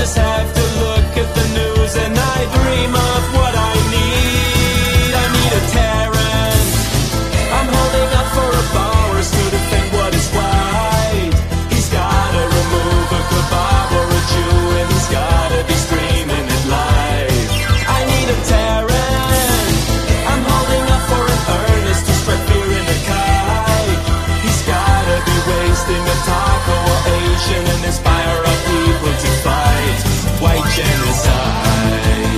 just have to look at the news and I dream of what I need. I need a tyrant. I'm holding up for a Bowers to defend what is right. He's gotta remove a kebab or a Jew, and he's gotta be screaming it live. I need a tyrant. I'm holding up for an Ernest to spread fear in the kite. He's gotta be wasting a taco or Asian and inspire our people to fight white genocide.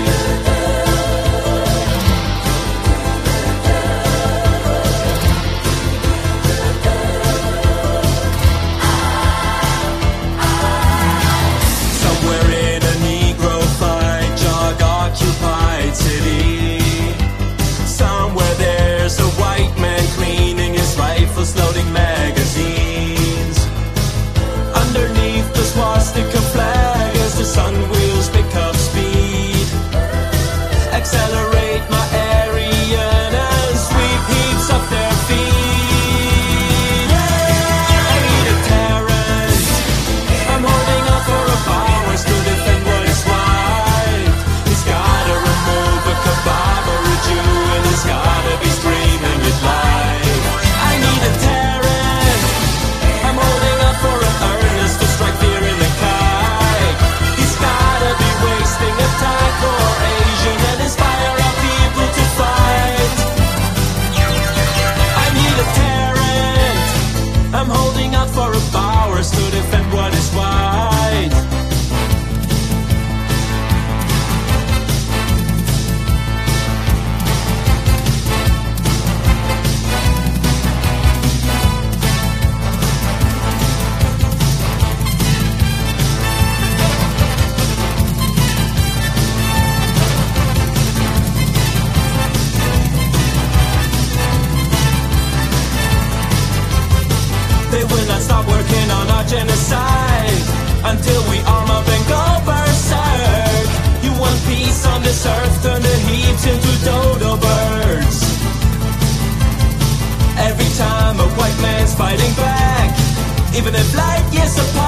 Somewhere in a Negro-fied, drug-occupied city, somewhere there's a white man cleaning his rifles, loading magazines. Underneath the swastika flag as the sun wheels pick up speed, accelerate my Aryan and sweep heaps up their feet. I need a tyrant. I'm holding up for a Bowers to defend what is right. He's gotta remove a kebab or a Jew, and he's gotta be screaming it live. I need a tyrant. I'm holding up for an Ernest to strike fear in the kite. He's gotta be wasting a taco or Asian and inspire our people to fight. I need a tyrant. I'm holding out for a Bowers to defend what is right. They will not stop working on our genocide until we arm up and go berserk. You want peace on this earth, turn the heaps into dodo birds. Every time a white man's fighting back, even if light years apart,